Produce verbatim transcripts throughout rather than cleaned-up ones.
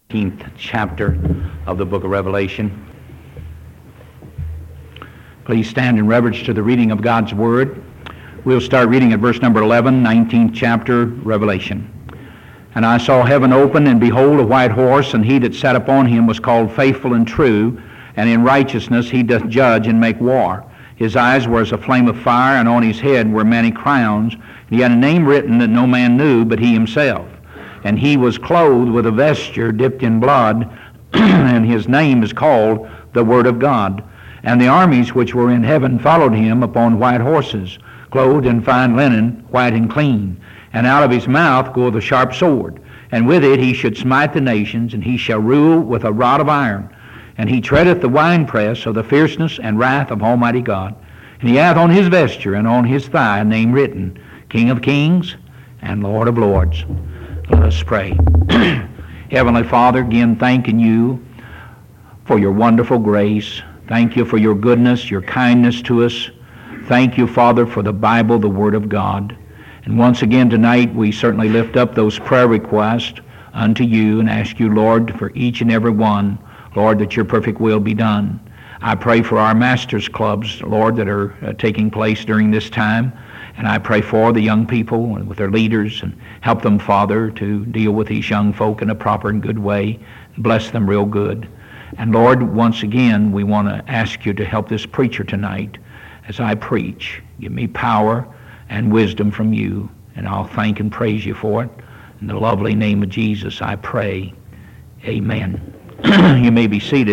nineteenth chapter of the book of Revelation. Please stand in reverence to the reading of God's Word. We'll start reading at verse number eleven, nineteenth chapter, Revelation. And I saw heaven open, and behold, a white horse, and he that sat upon him was called Faithful and True, and in righteousness he doth judge and make war. His eyes were as a flame of fire, and on his head were many crowns. And he had a name written that no man knew but he himself. And he was clothed with a vesture dipped in blood, and his name is called the Word of God. And the armies which were in heaven followed him upon white horses, clothed in fine linen, white and clean. And out of his mouth goeth a sharp sword, and with it he should smite the nations, and he shall rule with a rod of iron. And he treadeth the winepress of the fierceness and wrath of Almighty God. And he hath on his vesture and on his thigh a name written, King of Kings and Lord of Lords. Let us pray. Heavenly Father, again thanking you for your wonderful grace. Thank you for your goodness, your kindness to us. Thank you, Father, for the Bible, the Word of God. And once again tonight we certainly lift up those prayer requests unto you and ask you, Lord, for each and every one, Lord, that your perfect will be done. I pray for our Masters Clubs, Lord, that are uh, taking place during this time. And I pray for the young people and with their leaders, and help them, Father, to deal with these young folk in a proper and good way. Bless them real good. And Lord, once again, we want to ask you to help this preacher tonight as I preach. Give me power and wisdom from you, and I'll thank and praise you for it. In the lovely name of Jesus, I pray. Amen. You may be seated.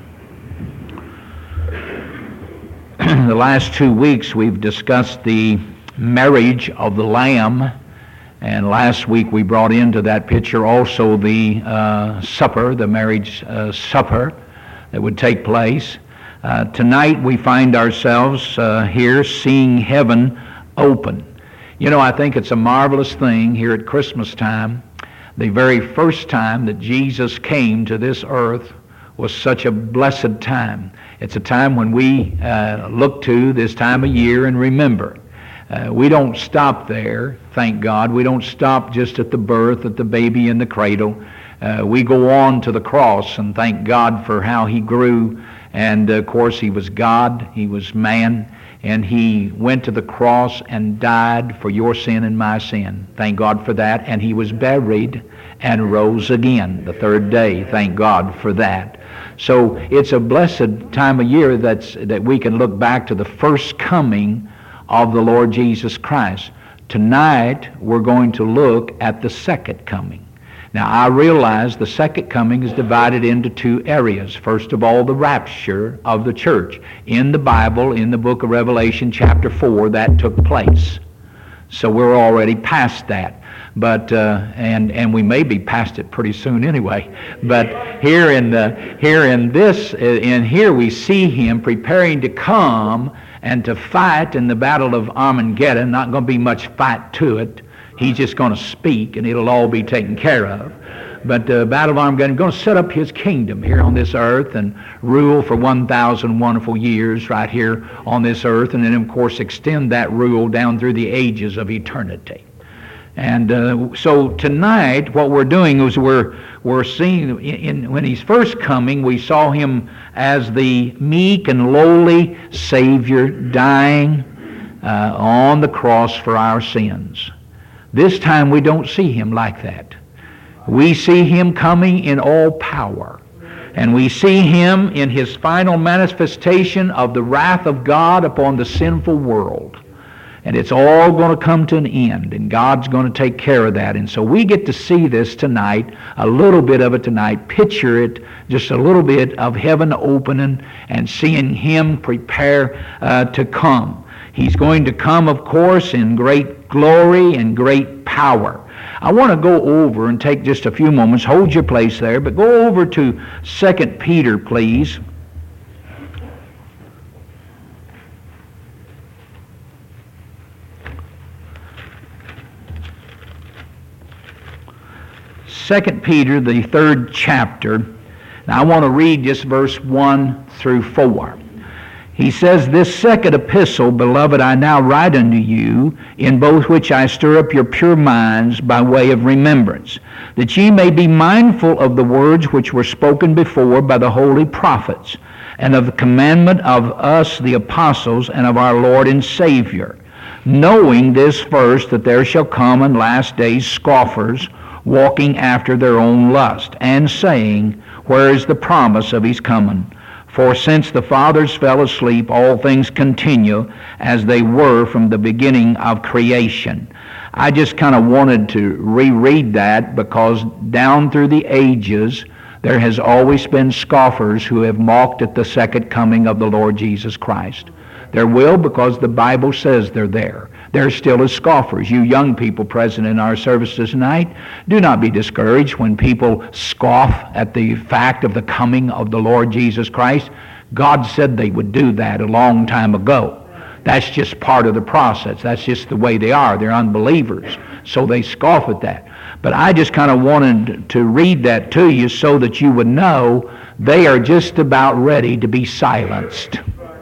The last two weeks we've discussed the marriage of the Lamb, and last week we brought into that picture also the uh, supper, the marriage uh, supper that would take place. Uh, tonight we find ourselves uh, here seeing heaven open. You know, I think it's a marvelous thing here at Christmas time. The very first time that Jesus came to this earth was such a blessed time. It's a time when we uh, look to this time of year and remember. Uh, we don't stop there, thank God. We don't stop just at the birth, at the baby in the cradle. Uh, we go on to the cross and thank God for how he grew. And uh, of course he was God, he was man, and he went to the cross and died for your sin and my sin. Thank God for that. And he was buried and rose again the third day. Thank God for that. So it's a blessed time of year that's, that we can look back to the first coming of the Lord Jesus Christ. Tonight we're going to look at the second coming. Now I realize the second coming is divided into two areas. First of all, the rapture of the church. In the Bible, in the book of Revelation chapter four, that took place. So we're already past that. But uh, and and we may be past it pretty soon anyway. But here in the here in this in here we see him preparing to come and to fight in the battle of Armageddon. Not going to be much fight to it. He's just going to speak, and it'll all be taken care of. But the uh, battle of Armageddon, going to set up his kingdom here on this earth and rule for one thousand wonderful years right here on this earth, and then of course extend that rule down through the ages of eternity. And uh, so tonight, what we're doing is we're we're seeing in, in when he's first coming, we saw him as the meek and lowly Savior dying uh, on the cross for our sins. This time we don't see him like that. We see him coming in all power, and we see him in his final manifestation of the wrath of God upon the sinful world. And it's all going to come to an end, and God's going to take care of that. And so we get to see this tonight, a little bit of it tonight, picture it, just a little bit of heaven opening and seeing him prepare uh, to come. He's going to come, of course, in great glory and great power. I want to go over and take just a few moments, hold your place there, but go over to Second Peter, please. Second Peter, the third chapter. Now I want to read just verse one through four. He says, "This second epistle, beloved, I now write unto you, in both which I stir up your pure minds by way of remembrance, that ye may be mindful of the words which were spoken before by the holy prophets, and of the commandment of us the apostles, and of our Lord and Savior, knowing this first, that there shall come in last days scoffers, walking after their own lust, and saying, Where is the promise of his coming? For since the fathers fell asleep, all things continue as they were from the beginning of creation." I just kind of wanted to reread that because down through the ages, there has always been scoffers who have mocked at the second coming of the Lord Jesus Christ. There will, because the Bible says they're there. There still is scoffers. You young people present in our services tonight, do not be discouraged when people scoff at the fact of the coming of the Lord Jesus Christ. God said they would do that a long time ago. That's just part of the process. That's just the way they are. They're unbelievers, so they scoff at that. But I just kind of wanted to read that to you so that you would know they are just about ready to be silenced.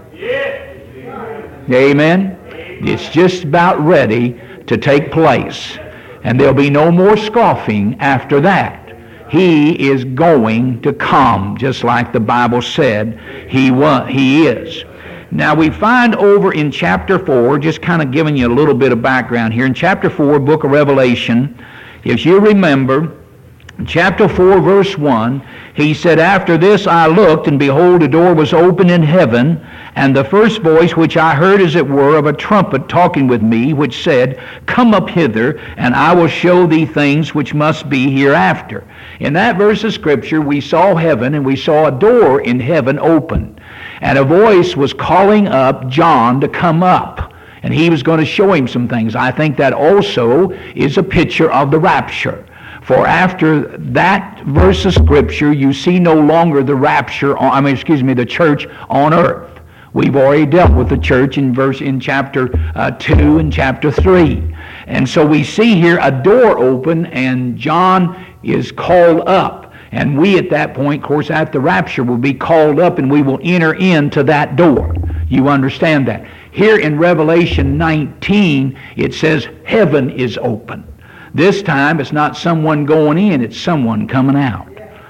Amen? It's just about ready to take place. And there'll be no more scoffing after that. He is going to come, just like the Bible said he was, he is. Now we find over in chapter four, just kind of giving you a little bit of background here, in chapter four, book of Revelation, if you remember, chapter four, verse one, he said, "After this I looked, and behold, a door was opened in heaven, and the first voice which I heard as it were of a trumpet talking with me, which said, Come up hither, and I will show thee things which must be hereafter." In that verse of Scripture, we saw heaven, and we saw a door in heaven open. And a voice was calling up John to come up. And he was going to show him some things. I think that also is a picture of the rapture. For after that verse of Scripture, you see no longer the rapture, on, I mean, excuse me, the church on earth. We've already dealt with the church in verse in chapter uh, two and chapter three. And so we see here a door open, and John is called up. And we at that point, of course, at the rapture, will be called up, and we will enter into that door. You understand that? Here in Revelation nineteen, it says heaven is open. This time, it's not someone going in, it's someone coming out.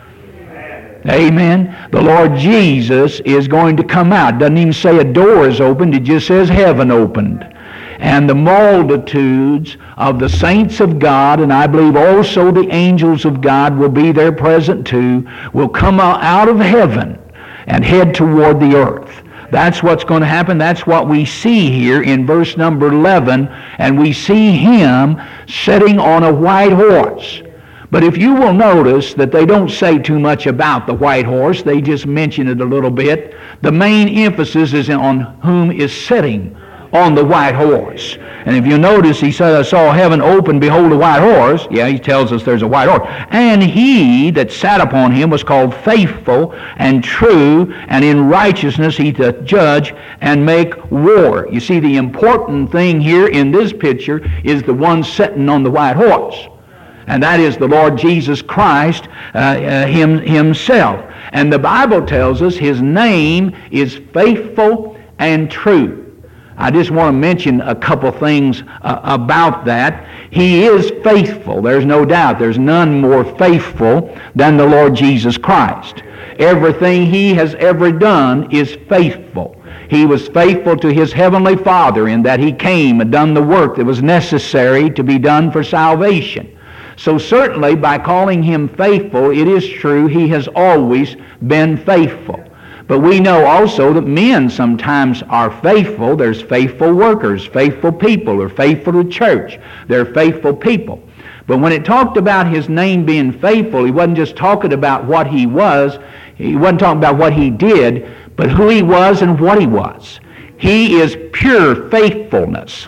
Amen. The Lord Jesus is going to come out. It doesn't even say a door is opened, it just says heaven opened. And the multitudes of the saints of God, and I believe also the angels of God will be there present too, will come out of heaven and head toward the earth. That's what's going to happen. That's what we see here in verse number eleven. And we see him sitting on a white horse. But if you will notice that they don't say too much about the white horse, they just mention it a little bit. The main emphasis is on whom is sitting on the white horse. And if you notice, he said, "I saw heaven open, behold a white horse." Yeah, he tells us there's a white horse. "And he that sat upon him was called Faithful and True, and in righteousness he doth judge and make war." You see, the important thing here in this picture is the one sitting on the white horse. And that is the Lord Jesus Christ uh, uh, him, himself. And the Bible tells us his name is Faithful and True. I just want to mention a couple things uh, about that. He is faithful. There's no doubt. There's none more faithful than the Lord Jesus Christ. Everything he has ever done is faithful. He was faithful to his heavenly Father in that he came and done the work that was necessary to be done for salvation. So certainly by calling him faithful, it is true he has always been faithful. But we know also that men sometimes are faithful. There's faithful workers, faithful people, or faithful to church. They're faithful people. But when it talked about his name being faithful, he wasn't just talking about what he was. He wasn't talking about what he did, but who he was and what he was. He is pure faithfulness.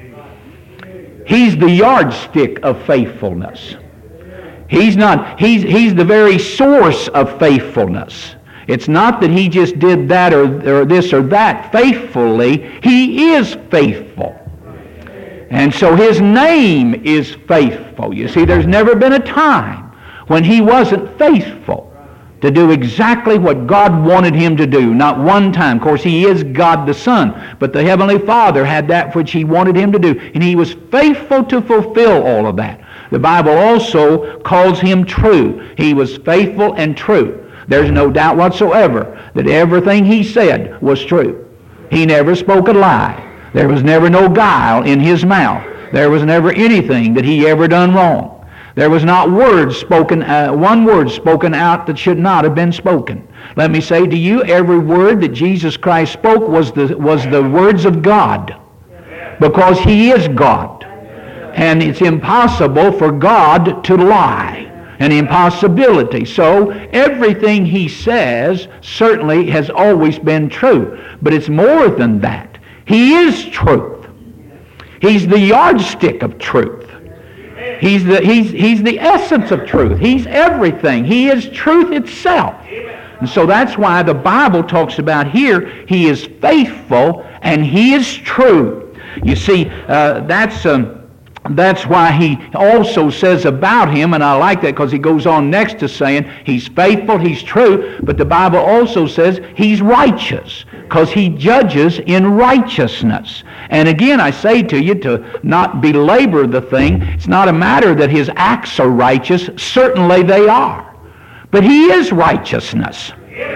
He's the yardstick of faithfulness. He's not, he's, he's the very source of faithfulness. It's not that he just did that or, or this or that faithfully. He is faithful. And so his name is faithful. You see, there's never been a time when he wasn't faithful to do exactly what God wanted him to do. Not one time. Of course, he is God the Son, but the Heavenly Father had that which he wanted him to do, and he was faithful to fulfill all of that. The Bible also calls him true. He was faithful and true. There's no doubt whatsoever that everything he said was true. He never spoke a lie. There was never no guile in his mouth. There was never anything that he ever done wrong. There was not words spoken, uh, one word spoken out that should not have been spoken. Let me say to you, every word that Jesus Christ spoke was the, was the words of God, because he is God. And it's impossible for God to lie, an impossibility. So everything he says certainly has always been true. But it's more than that. He is truth. He's the yardstick of truth. He's the, he's, he's the essence of truth. He's everything. He is truth itself. And so that's why the Bible talks about here, he is faithful and he is true. You see, uh, that's... Um, That's why he also says about him, and I like that because he goes on next to saying he's faithful, he's true, but the Bible also says he's righteous because he judges in righteousness. And again, I say to you, to not belabor the thing, it's not a matter that his acts are righteous. Certainly they are. But he is righteousness.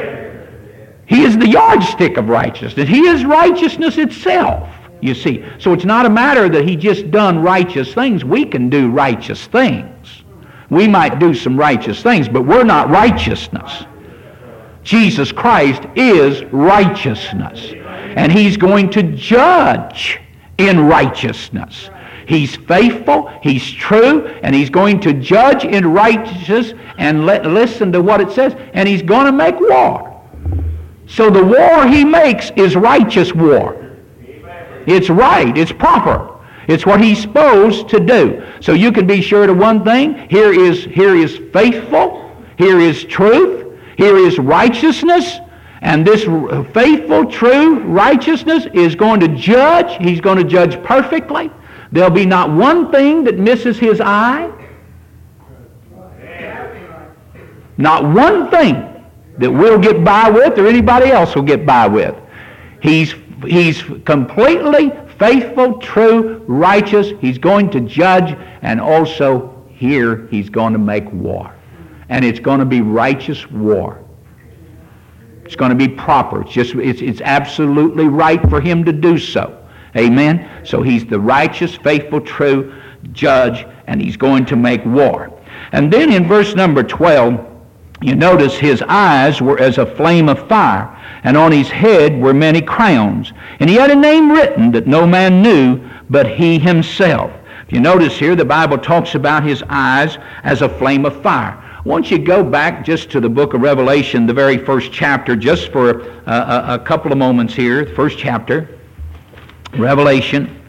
He is the yardstick of righteousness. He is righteousness itself. You see, so it's not a matter that he just done righteous things. We can do righteous things. We might do some righteous things, but we're not righteousness. Jesus Christ is righteousness, and he's going to judge in righteousness. He's faithful, he's true, and he's going to judge in righteousness, and let, listen to what it says, and he's going to make war. So the war he makes is righteous war. It's right. It's proper. It's what he's supposed to do. So you can be sure of one thing. Here is, here is faithful. Here is truth. Here is righteousness. And this faithful, true righteousness is going to judge. He's going to judge perfectly. There'll be not one thing that misses his eye. Not one thing that we'll get by with or anybody else will get by with. He's He's completely faithful, true, righteous. He's going to judge, and also here he's going to make war. And it's going to be righteous war. It's going to be proper. It's just it's, it's absolutely right for him to do so. Amen? So he's the righteous, faithful, true judge, and he's going to make war. And then in verse number twelve, you notice his eyes were as a flame of fire, and on his head were many crowns. And he had a name written that no man knew but he himself. If you notice here, the Bible talks about his eyes as a flame of fire. Won't you go back just to the book of Revelation, the very first chapter, just for a, a, a couple of moments here. The first chapter, Revelation,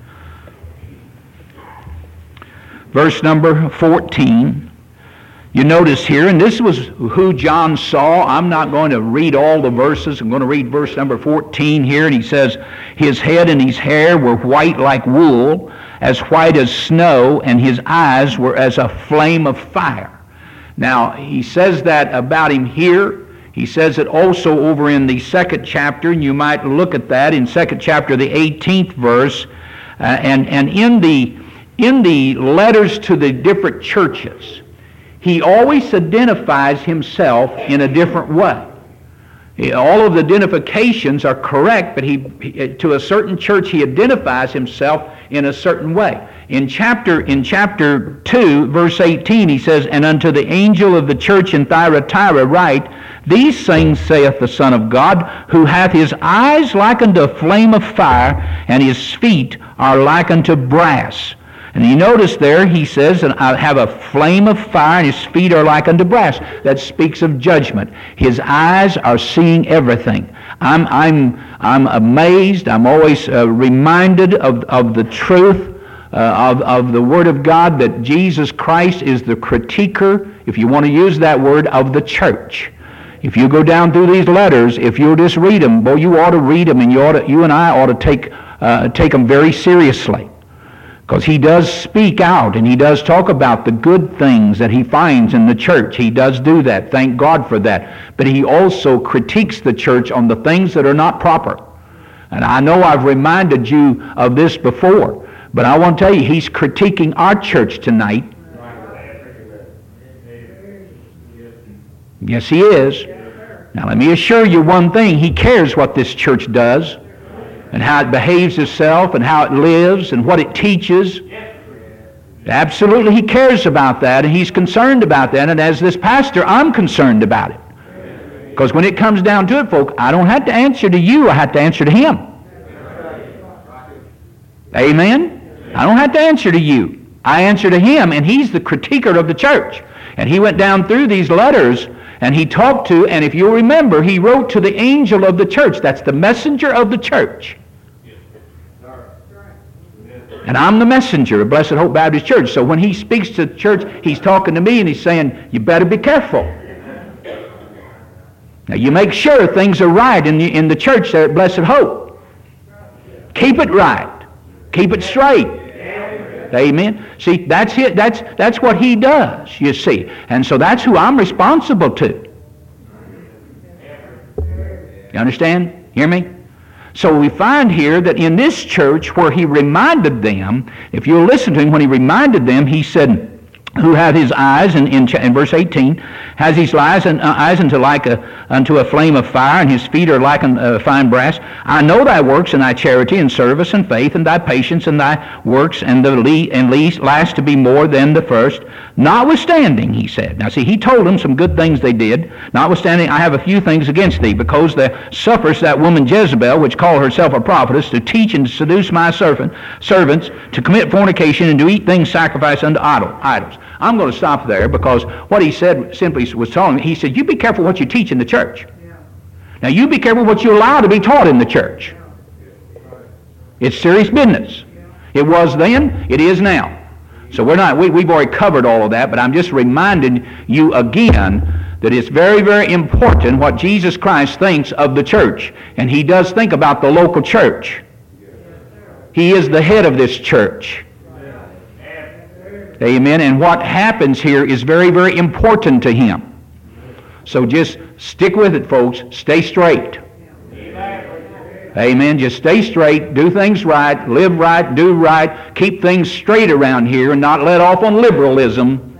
verse number fourteen. You notice here, and this was who John saw. I'm not going to read all the verses. I'm going to read verse number fourteen here, and he says, his head and his hair were white like wool, as white as snow, and his eyes were as a flame of fire. Now, he says that about him here. He says it also over in the second chapter, and you might look at that in second chapter, the eighteenth verse, uh, and, and in the, in the letters to the different churches, he always identifies himself in a different way. All of the identifications are correct, but he, to a certain church, he identifies himself in a certain way. In chapter, in chapter two, verse eighteen, he says, and unto the angel of the church in Thyatira write, these things saith the Son of God, who hath his eyes like unto a flame of fire, and his feet are like unto brass. And you notice there, he says, and I have a flame of fire, and his feet are like unto brass. That speaks of judgment. His eyes are seeing everything. I'm, I'm, I'm amazed. I'm always uh, reminded of, of the truth uh, of, of the Word of God, that Jesus Christ is the critiquer, if you want to use that word, of the church. If you go down through these letters, if you'll just read them, boy, you ought to read them, and you ought to, you and I ought to take uh, take them very seriously. Because he does speak out, and he does talk about the good things that he finds in the church. He does do that. Thank God for that. But he also critiques the church on the things that are not proper. And I know I've reminded you of this before, but I want to tell you, he's critiquing our church tonight. Yes, he is. Now, let me assure you one thing. He cares what this church does and how it behaves itself and how it lives and what it teaches. Absolutely, he cares about that, and he's concerned about that. And as this pastor, I'm concerned about it. Because when it comes down to it, folks, I don't have to answer to you. I have to answer to him. Amen? I don't have to answer to you. I answer to him, and he's the critiquer of the church. And he went down through these letters, and he talked to, and if you'll remember, he wrote to the angel of the church. That's the messenger of the church. And I'm the messenger of Blessed Hope Baptist Church. So when he speaks to the church, he's talking to me, and he's saying, you better be careful. Now, you make sure things are right in the, in the church there at Blessed Hope. Keep it right. Keep it straight. Amen. See, that's it. That's that's what he does, you see. And so that's who I'm responsible to. You understand? Hear me? So we find here that in this church where he reminded them, if you'll listen to him, when he reminded them, he said, who had his eyes, in, in, in verse eighteen, has his eyes, and, uh, eyes unto, like a, unto a flame of fire, and his feet are like a uh, fine brass. I know thy works, and thy charity, and service, and faith, and thy patience, and thy works, and the le- and least last to be more than the first. Notwithstanding, he said. Now see, he told them some good things they did. Notwithstanding, I have a few things against thee, because there suffers that woman Jezebel, which called herself a prophetess, to teach and to seduce my servant, servants, to commit fornication, and to eat things sacrificed unto idol, idols. I'm going to stop there, because what he said simply was telling me, he said, you be careful what you teach in the church. Yeah. Now you be careful what you allow to be taught in the church. It's serious business. It was then, it is now. So we're not, we, we've already covered all of that, but I'm just reminding you again that it's very, very important what Jesus Christ thinks of the church. And he does think about the local church. He is the head of this church. Amen. And what happens here is very, very important to him. So just stick with it, folks. Stay straight. Amen. Just stay straight. Do things right. Live right. Do right. Keep things straight around here and not let off on liberalism.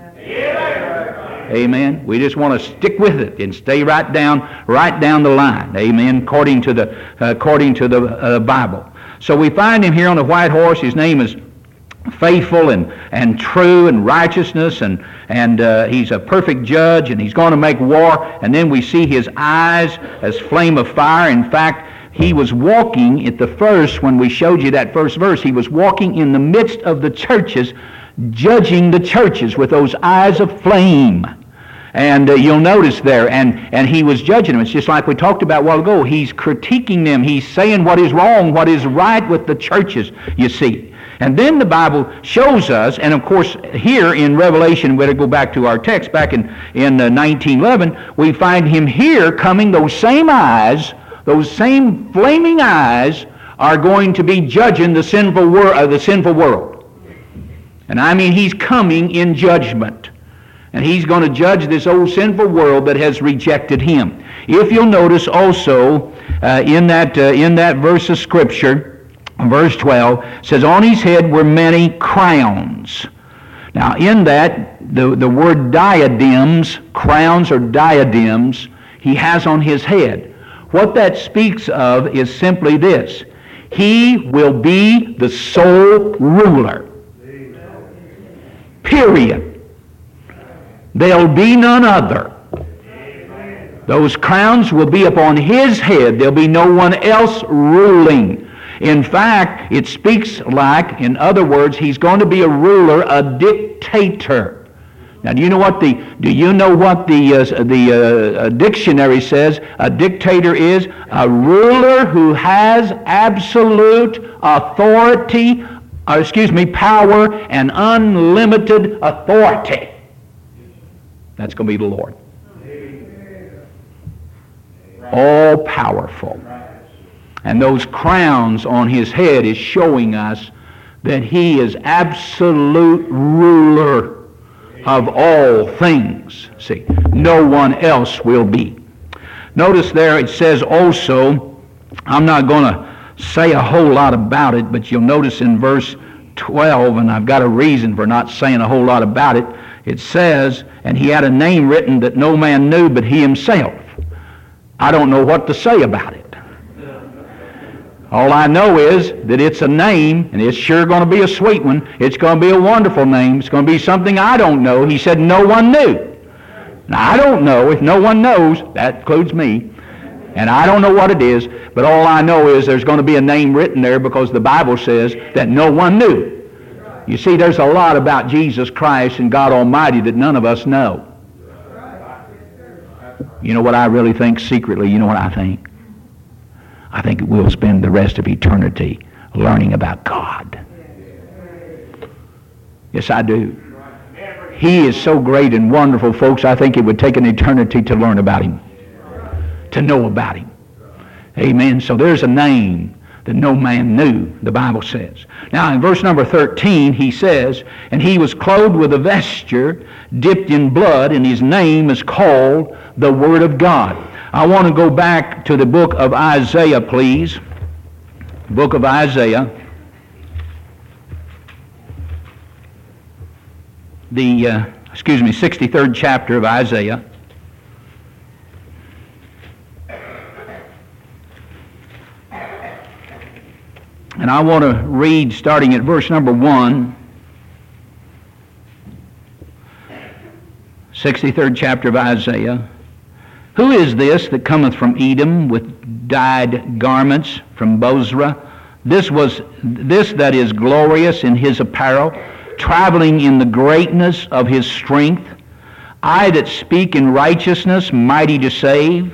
Amen. We just want to stick with it and stay right down, right down the line. Amen. According to the, uh, according to the uh, Bible. So we find him here on the white horse. His name is faithful and, and true and righteousness, and, and uh, he's a perfect judge, and he's going to make war. And then we see his eyes as flame of fire. In fact, he was walking at the first, when we showed you that first verse, he was walking in the midst of the churches, judging the churches with those eyes of flame. And uh, you'll notice there, and, and he was judging them. It's just like we talked about a while ago. He's critiquing them. He's saying what is wrong, what is right with the churches, you see. And then the Bible shows us, and of course here in Revelation, we better go back to our text, back in, in uh, nineteen eleven, we find him here coming, those same eyes, those same flaming eyes are going to be judging the sinful, wor- uh, the sinful world. And I mean, he's coming in judgment. And he's going to judge this old sinful world that has rejected him. If you'll notice also uh, in that uh, in that verse of Scripture, verse twelve, says, on his head were many crowns. Now in that, the, the word diadems, crowns or diadems, he has on his head. What that speaks of is simply this: he will be the sole ruler. Period. There'll be none other. Those crowns will be upon his head. There'll be no one else ruling. In fact, it speaks like, in other words, he's going to be a ruler, a dictator. Now, do you know what the do you know what the uh, the uh, dictionary says? A dictator is a ruler who has absolute authority, or excuse me, power and unlimited authority. That's going to be the Lord. All powerful. And those crowns on his head is showing us that He is absolute ruler of all things. See, no one else will be. Notice there it says also, I'm not going to say a whole lot about it, but you'll notice in verse twelve, and I've got a reason for not saying a whole lot about it, it says, and He had a name written that no man knew but He Himself. I don't know what to say about it. All I know is that it's a name, and it's sure going to be a sweet one. It's going to be a wonderful name. It's going to be something I don't know. He said no one knew. Now, I don't know. If no one knows, that includes me. And I don't know what it is, but all I know is there's going to be a name written there because the Bible says that no one knew. You see, there's a lot about Jesus Christ and God Almighty that none of us know. You know what I really think secretly? You know what I think? I think we'll spend the rest of eternity learning about God. Yes, I do. He is so great and wonderful, folks, I think it would take an eternity to learn about Him, to know about Him. Amen. So there's a name that no man knew, the Bible says. Now in verse number thirteen, he says, and He was clothed with a vesture dipped in blood, and His name is called the Word of God. I want to go back to the book of Isaiah, please. Book of Isaiah. The, uh, excuse me, sixty-third chapter of Isaiah. And I want to read starting at verse number one. sixty-third chapter of Isaiah. Who is this that cometh from Edom with dyed garments from Bozrah? This was this that is glorious in his apparel, traveling in the greatness of his strength. I that speak in righteousness, mighty to save.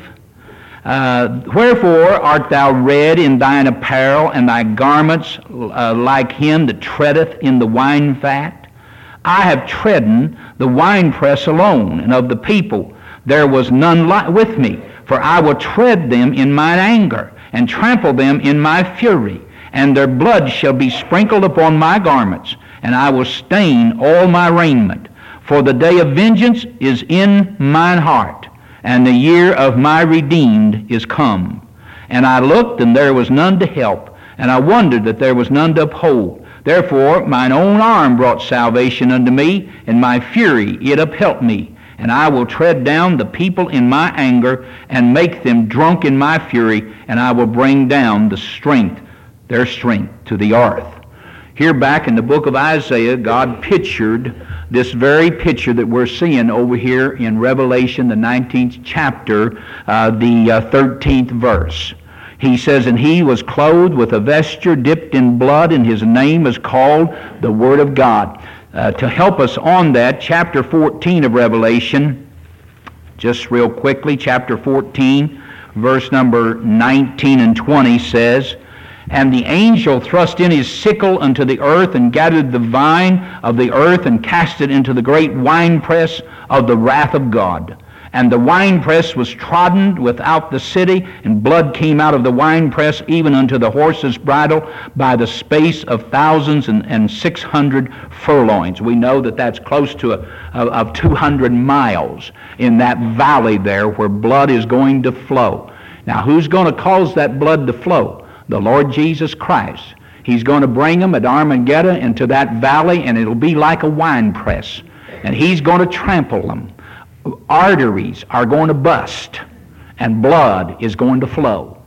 Uh, wherefore art thou red in thine apparel, and thy garments uh, like him that treadeth in the wine fat? I have trodden the winepress alone, and of the people there was none li- with me. For I will tread them in mine anger, and trample them in my fury, and their blood shall be sprinkled upon my garments, and I will stain all my raiment. For the day of vengeance is in mine heart, and the year of my redeemed is come. And I looked, and there was none to help, and I wondered that there was none to uphold. Therefore mine own arm brought salvation unto me, and my fury it uphelped me. And I will tread down the people in my anger, and make them drunk in my fury, and I will bring down the strength, their strength, to the earth. Here back in the book of Isaiah, God pictured this very picture that we're seeing over here in Revelation, the nineteenth chapter, uh, the uh, thirteenth verse. He says, and He was clothed with a vesture dipped in blood, and His name is called the Word of God. Uh, to help us on that, chapter fourteen of Revelation, just real quickly, chapter fourteen, verse number nineteen and twenty says, and the angel thrust in his sickle unto the earth, and gathered the vine of the earth, and cast it into the great winepress of the wrath of God. And the winepress was trodden without the city, and blood came out of the winepress even unto the horse's bridle by the space of thousands and, and six hundred furlongs. We know that that's close to a, of, of two hundred miles in that valley there where blood is going to flow. Now, who's going to cause that blood to flow? The Lord Jesus Christ. He's going to bring them at Armageddon into that valley, and it'll be like a winepress. And He's going to trample them. Arteries are going to bust, and blood is going to flow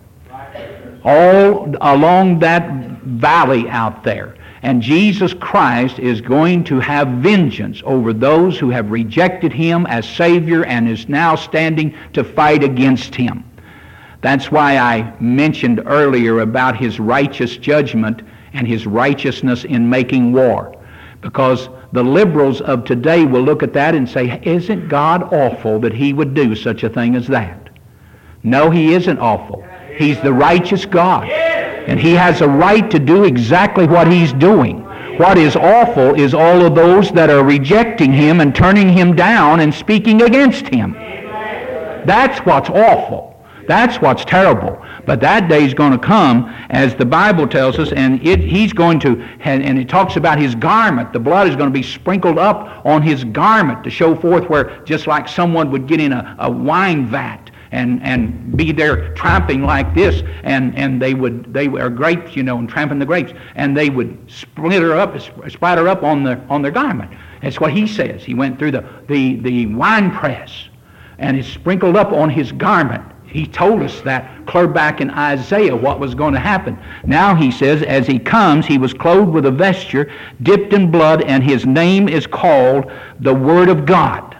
all along that valley out there. And Jesus Christ is going to have vengeance over those who have rejected Him as Savior and is now standing to fight against Him. That's why I mentioned earlier about His righteous judgment and His righteousness in making war. Because the liberals of today will look at that and say, isn't God awful that He would do such a thing as that? No, He isn't awful. He's the righteous God. And He has a right to do exactly what He's doing. What is awful is all of those that are rejecting Him and turning Him down and speaking against Him. That's what's awful. That's what's terrible. But that day is going to come, as the Bible tells us, and it, he's going to, and it talks about his garment. The blood is going to be sprinkled up on his garment to show forth where, just like someone would get in a, a wine vat and and be there tramping like this, and and they would they were grapes, you know, and tramping the grapes, and they would splinter up, splatter up on their on their garment. That's what he says. He went through the the the wine press, and it sprinkled up on his garment. He told us that clear back in Isaiah what was going to happen. Now he says, as he comes, he was clothed with a vesture dipped in blood, and his name is called the Word of God.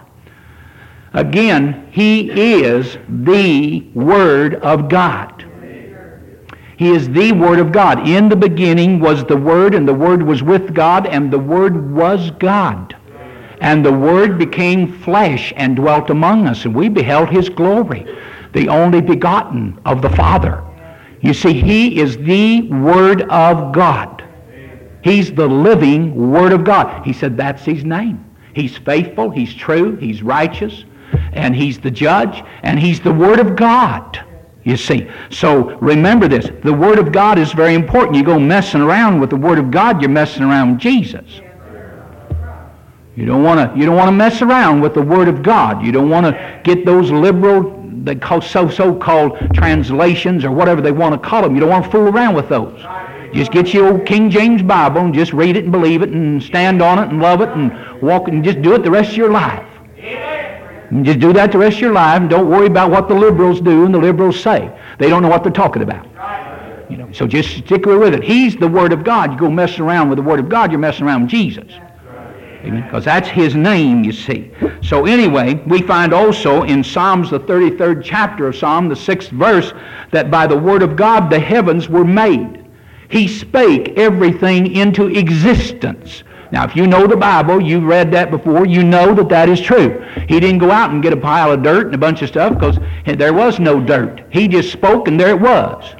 Again, he is the Word of God. He is the Word of God. In the beginning was the Word, and the Word was with God, and the Word was God. And the Word became flesh and dwelt among us, and we beheld his glory, the only begotten of the Father. You see, he is the Word of God. He's the living Word of God. He said that's his name. He's faithful, he's true, he's righteous, and he's the judge, and he's the Word of God. You see, so remember this. The Word of God is very important. You go messing around with the Word of God, you're messing around with Jesus. You don't want to. You don't want to mess around with the Word of God. You don't want to get those liberal, they call so so-called translations or whatever they want to call them. You don't want to fool around with those. Just get your old King James Bible and just read it and believe it and stand on it and love it and walk and just do it the rest of your life. And just do that the rest of your life, and don't worry about what the liberals do and the liberals say. They don't know what they're talking about. You know, so just stick with it. He's the Word of God. You go messing around with the Word of God, you're messing around with Jesus. Amen. Because that's his name, you see. So anyway, we find also in Psalms, the thirty-third chapter of Psalm, the sixth verse, that by the Word of God the heavens were made. He spake everything into existence. Now, if you know the Bible, you've read that before, you know that that is true. He didn't go out and get a pile of dirt and a bunch of stuff, because there was no dirt. He just spoke, and there it was.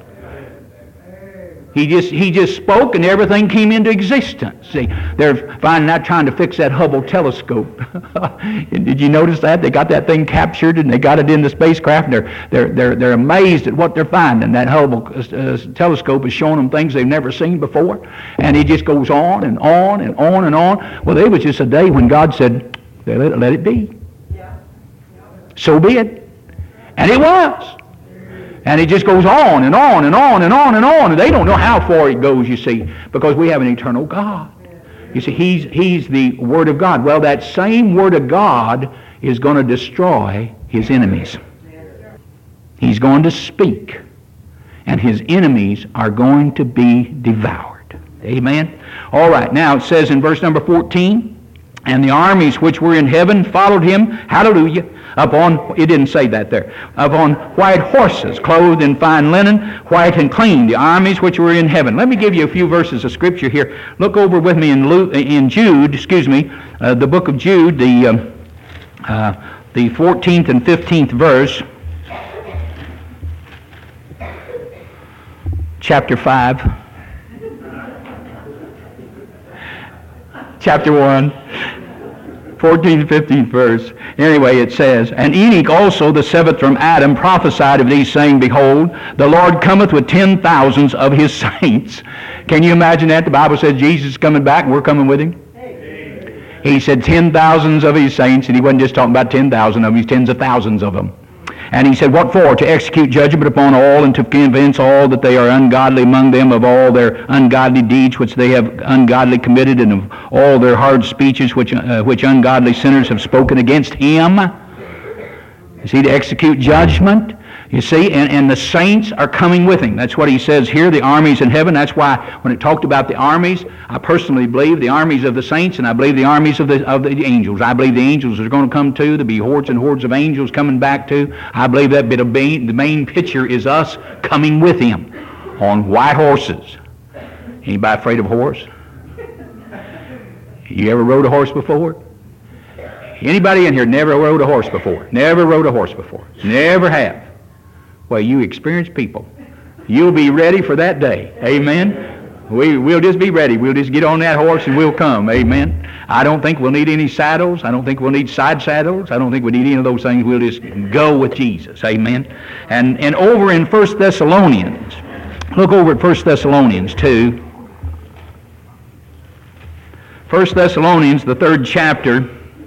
He just he just spoke, and everything came into existence. See, they're finding out trying to fix that Hubble telescope. Did you notice that? They got that thing captured, and they got it in the spacecraft, and they're they're they're, they're amazed at what they're finding. That Hubble uh, telescope is showing them things they've never seen before, and it just goes on and on and on and on. Well, there was just a day when God said, "Let it, let it be." Yeah. So be it, and it was. And it just goes on and on and on and on and on. And they don't know how far it goes, you see, because we have an eternal God. You see, he's, he's the Word of God. Well, that same Word of God is going to destroy his enemies. He's going to speak, and his enemies are going to be devoured. Amen? All right, now it says in verse number fourteen, and the armies which were in heaven followed him, hallelujah, upon, it didn't say that there, upon white horses, clothed in fine linen, white and clean, the armies which were in heaven. Let me give you a few verses of Scripture here. Look over with me in Luke, in Jude, excuse me, uh, the book of Jude, the, um, uh, the fourteenth and fifteenth verse, chapter five. Chapter one, fourteenth and fifteenth verse. Anyway, it says, and Enoch also, the seventh from Adam, prophesied of these, saying, behold, the Lord cometh with ten thousands of his saints. Can you imagine that? The Bible says Jesus is coming back and we're coming with him. He said ten thousands of his saints, and he wasn't just talking about ten thousand of them, he's tens of thousands of them. And he said, what for? To execute judgment upon all, and to convince all that they are ungodly among them of all their ungodly deeds which they have ungodly committed, and of all their hard speeches which uh, which ungodly sinners have spoken against him. Is he to execute judgment? You see, and, and the saints are coming with him. That's what he says here, the armies in heaven. That's why when it talked about the armies, I personally believe the armies of the saints, and I believe the armies of the of the angels. I believe the angels are going to come too. There'll be hordes and hordes of angels coming back too. I believe that bit of main, the main picture is us coming with him on white horses. Anybody afraid of a horse? You ever rode a horse before? Anybody in here never rode a horse before? Never rode a horse before? Never have? Well, you experienced people. You'll be ready for that day. Amen? We, we'll just be ready. We'll just get on that horse and we'll come. Amen. I don't think we'll need any saddles. I don't think we'll need side saddles. I don't think we need any of those things. We'll just go with Jesus. Amen. And, and over in First Thessalonians, look over at First Thessalonians two. First Thessalonians, the third chapter,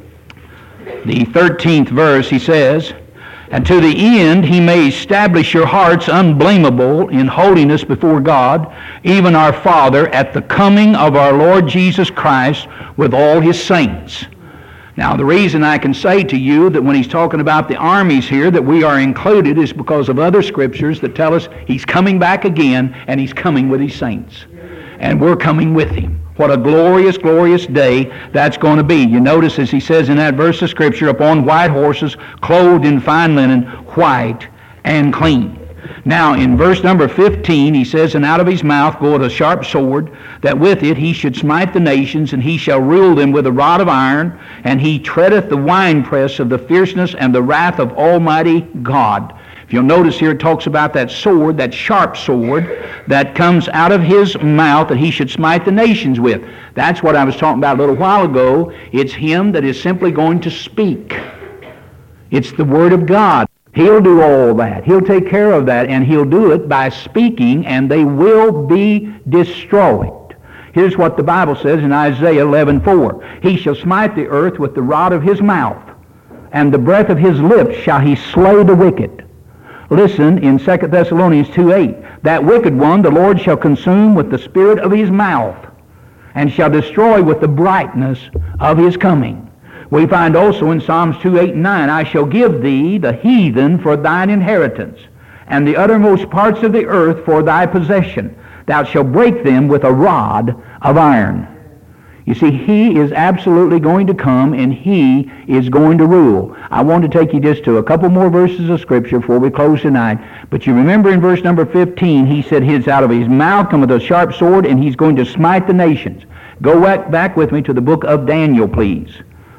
the thirteenth verse, he says, "And to the end he may establish your hearts unblameable in holiness before God, even our Father, at the coming of our Lord Jesus Christ with all his saints." Now, the reason I can say to you that when he's talking about the armies here, that we are included, is because of other scriptures that tell us he's coming back again, and he's coming with his saints. And we're coming with him. What a glorious, glorious day that's going to be. You notice, as he says in that verse of Scripture, upon white horses, clothed in fine linen, white and clean. Now, in verse number fifteen, he says, "And out of his mouth goeth a sharp sword, that with it he should smite the nations, and he shall rule them with a rod of iron, and he treadeth the winepress of the fierceness and the wrath of Almighty God." If you'll notice here, it talks about that sword, that sharp sword, that comes out of his mouth that he should smite the nations with. That's what I was talking about a little while ago. It's him that is simply going to speak. It's the Word of God. He'll do all that. He'll take care of that, and he'll do it by speaking, and they will be destroyed. Here's what the Bible says in Isaiah eleven four. "He shall smite the earth with the rod of his mouth, and the breath of his lips shall he slay the wicked." Listen in Second Thessalonians two eight. "That wicked one the Lord shall consume with the spirit of his mouth, and shall destroy with the brightness of his coming." We find also in Psalms two eight and nine, "I shall give thee the heathen for thine inheritance, and the uttermost parts of the earth for thy possession. Thou shalt break them with a rod of iron." You see, he is absolutely going to come, and he is going to rule. I want to take you just to a couple more verses of Scripture before we close tonight. But you remember in verse number fifteen, he said, "His out of his mouth cometh a sharp sword, and he's going to smite the nations." Go back, back with me to the book of Daniel, please.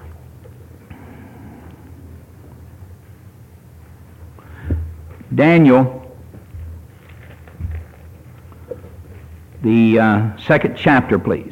Daniel, the uh, second chapter, please.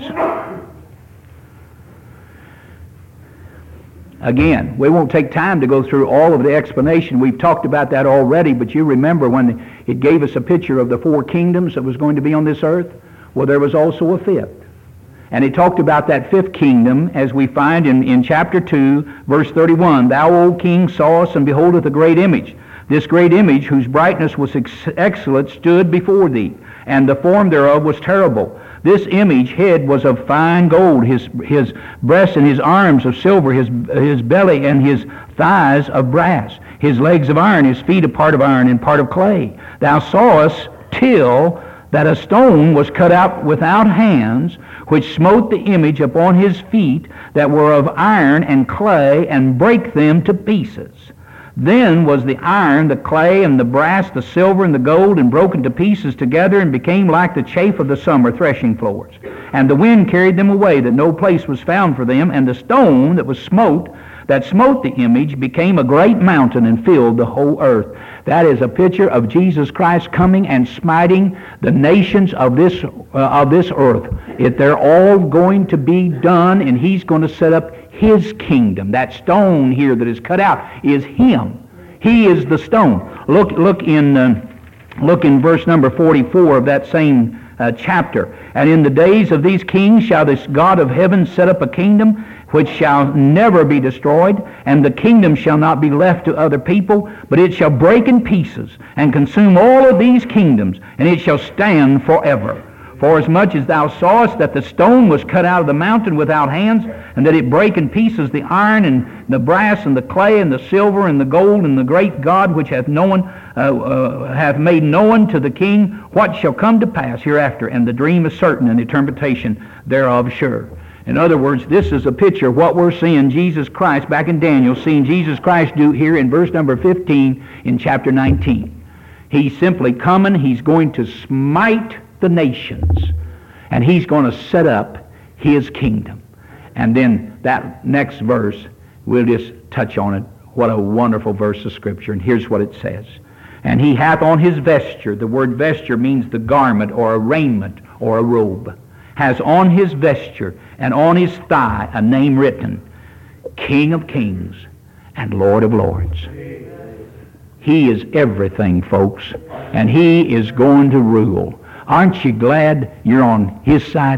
Again, we won't take time to go through all of the explanation. We've talked about that already, but you remember when it gave us a picture of the four kingdoms that was going to be on this earth? Well, there was also a fifth. And it talked about that fifth kingdom, as we find in, in chapter two, verse thirty-one. "Thou, O king, sawest and beholdest a great image. This great image, whose brightness was ex- excellent, stood before thee, and the form thereof was terrible. This image head was of fine gold, his his breast and his arms of silver, his his belly and his thighs of brass, his legs of iron, his feet a part of iron and part of clay. Thou sawest till that a stone was cut out without hands, which smote the image upon his feet that were of iron and clay, and brake them to pieces. Then was the iron, the clay, and the brass, the silver, and the gold, and broken to pieces together, and became like the chaff of the summer threshing floors. And the wind carried them away, that no place was found for them. And the stone that was smote, that smote the image, became a great mountain, and filled the whole earth." That is a picture of Jesus Christ coming and smiting the nations of this uh, of this earth. If they're all going to be done, and he's going to set up his kingdom. That stone here that is cut out is him. He is the stone. Look, look in, uh, look in verse number forty-four of that same uh, chapter. "And in the days of these kings shall this God of heaven set up a kingdom which shall never be destroyed, and the kingdom shall not be left to other people, but it shall break in pieces and consume all of these kingdoms, and it shall stand forever. For as much as thou sawest that the stone was cut out of the mountain without hands, and that it brake in pieces the iron and the brass and the clay and the silver and the gold, and the great God which hath known uh, uh, hath made known to the king what shall come to pass hereafter, and the dream is certain, and the interpretation thereof sure." In other words, this is a picture of what we're seeing Jesus Christ, back in Daniel, seeing Jesus Christ do here in verse number fifteen in chapter nineteen. He's simply coming, he's going to smite the nations, and he's going to set up his kingdom. And then that next verse, we'll just touch on it. What a wonderful verse of Scripture. And here's what it says. "And he hath on his vesture," the word vesture means the garment or a raiment or a robe, has on his vesture and on his thigh a name written, King of Kings and Lord of Lords. He is everything, folks, and he is going to rule. Aren't you glad you're on his side?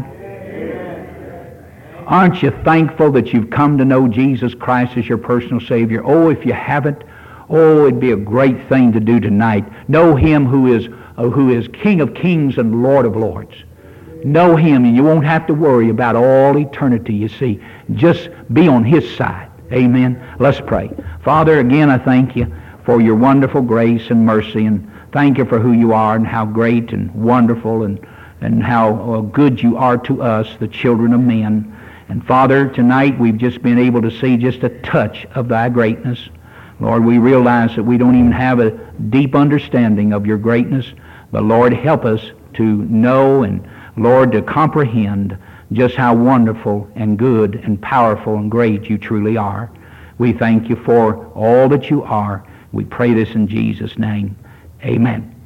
Aren't you thankful that you've come to know Jesus Christ as your personal Savior? Oh, if you haven't, oh, it'd be a great thing to do tonight. Know him who is uh, who is King of Kings and Lord of Lords. Know him, and you won't have to worry about all eternity, you see. Just be on his side. Amen. Let's pray. Father, again, I thank you for your wonderful grace and mercy, and thank you for who you are and how great and wonderful and, and how uh, good you are to us, the children of men. And Father, tonight we've just been able to see just a touch of thy greatness. Lord, we realize that we don't even have a deep understanding of your greatness, but Lord, help us to know and, Lord, to comprehend just how wonderful and good and powerful and great you truly are. We thank you for all that you are. We pray this in Jesus' name. Amen.